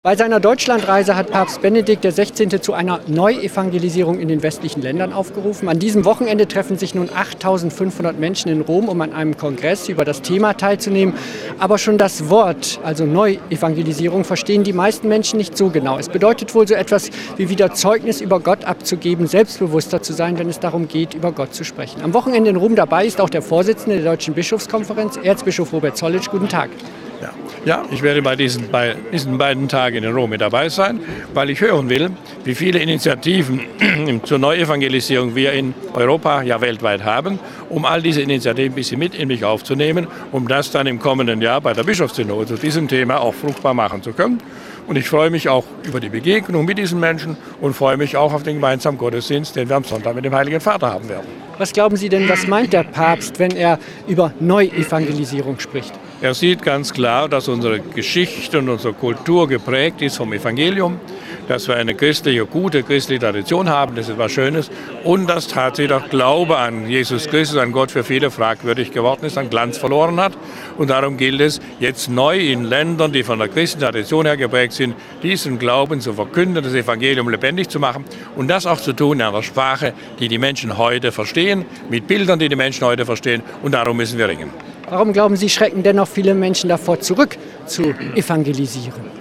Bei seiner Deutschlandreise hat Papst Benedikt XVI. Zu einer Neuevangelisierung in den westlichen Ländern aufgerufen. An diesem Wochenende treffen sich nun 8.500 Menschen in Rom, um an einem Kongress über das Thema teilzunehmen. Aber schon das Wort, also Neuevangelisierung, verstehen die meisten Menschen nicht so genau. Es bedeutet wohl so etwas wie wieder Zeugnis über Gott abzugeben, selbstbewusster zu sein, wenn es darum geht, über Gott zu sprechen. Am Wochenende in Rom dabei ist auch der Vorsitzende der Deutschen Bischofskonferenz, Erzbischof Robert Zollitsch. Guten Tag. Ja, ich werde bei diesen beiden Tagen in Rom mit dabei sein, weil ich hören will, wie viele Initiativen zur Neuevangelisierung wir in Europa, ja weltweit haben, um all diese Initiativen ein bisschen mit in mich aufzunehmen, um das dann im kommenden Jahr bei der Bischofssynode zu diesem Thema auch fruchtbar machen zu können. Und ich freue mich auch über die Begegnung mit diesen Menschen und freue mich auch auf den gemeinsamen Gottesdienst, den wir am Sonntag mit dem Heiligen Vater haben werden. Was glauben Sie denn, was meint der Papst, wenn er über Neuevangelisierung spricht? Er sieht ganz klar, dass unsere Geschichte und unsere Kultur geprägt ist vom Evangelium, dass wir eine gute christliche Tradition haben, das ist etwas Schönes, und dass tatsächlich auch Glaube an Jesus Christus, an Gott für viele fragwürdig geworden ist, an Glanz verloren hat. Und darum gilt es, jetzt neu in Ländern, die von der christlichen Tradition her geprägt sind, diesen Glauben zu verkünden, das Evangelium lebendig zu machen und das auch zu tun in einer Sprache, die die Menschen heute verstehen, mit Bildern, die die Menschen heute verstehen, und darum müssen wir ringen. Warum glauben Sie, schrecken dennoch viele Menschen davor zurück, zu evangelisieren?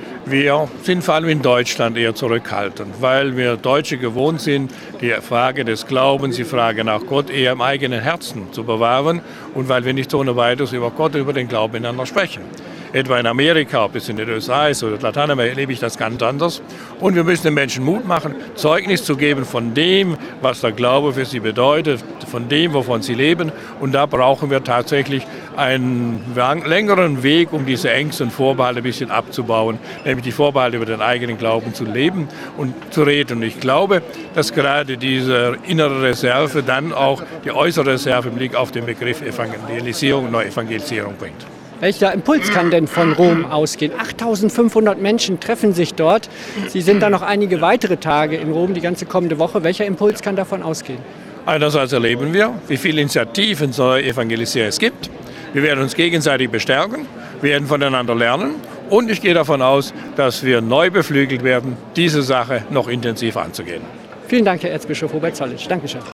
Wir sind vor allem in Deutschland eher zurückhaltend, weil wir Deutsche gewohnt sind, die Frage des Glaubens, die Frage nach Gott eher im eigenen Herzen zu bewahren und weil wir nicht ohne weiteres über Gott und über den Glauben miteinander sprechen. Etwa in Amerika, ob es in den USA ist oder Lateinamerika, erlebe ich das ganz anders. Und wir müssen den Menschen Mut machen, Zeugnis zu geben von dem, was der Glaube für sie bedeutet, von dem, wovon sie leben. Und da brauchen wir tatsächlich einen längeren Weg, um diese Ängste und Vorbehalte ein bisschen abzubauen, nämlich die Vorbehalte über den eigenen Glauben zu leben und zu reden. Und ich glaube, dass gerade diese innere Reserve dann auch die äußere Reserve im Blick auf den Begriff Evangelisierung und Neuevangelisierung bringt. Welcher Impuls kann denn von Rom ausgehen? 8.500 Menschen treffen sich dort. Sie sind dann noch einige weitere Tage in Rom, die ganze kommende Woche. Welcher Impuls kann davon ausgehen? Einerseits erleben wir, wie viele Initiativen zur Evangelisierung es gibt. Wir werden uns gegenseitig bestärken, wir werden voneinander lernen. Und ich gehe davon aus, dass wir neu beflügelt werden, diese Sache noch intensiver anzugehen. Vielen Dank, Herr Erzbischof Robert Zollitsch. Dankeschön.